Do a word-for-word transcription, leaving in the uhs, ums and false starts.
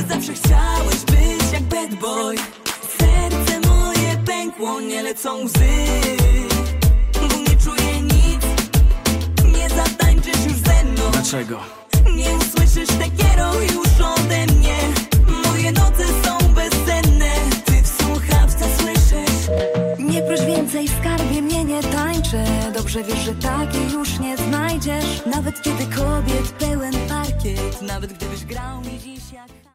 Zawsze chciałeś być jak bad boy. Serce moje pękło, nie lecą łzy, bo nie czuję nic. Nie zatańczysz już ze mną. Dlaczego? Nie usłyszysz tekiero już ode mnie. Moje noce są bezsenne, ty w słuchawce słyszysz. Nie proś więcej, skarbie, mnie nie tańczę. Dobrze wiesz, że takiej już nie znajdziesz. Nawet kiedy kobiet pełen parkiet, nawet gdybyś grał mi dzisiaj.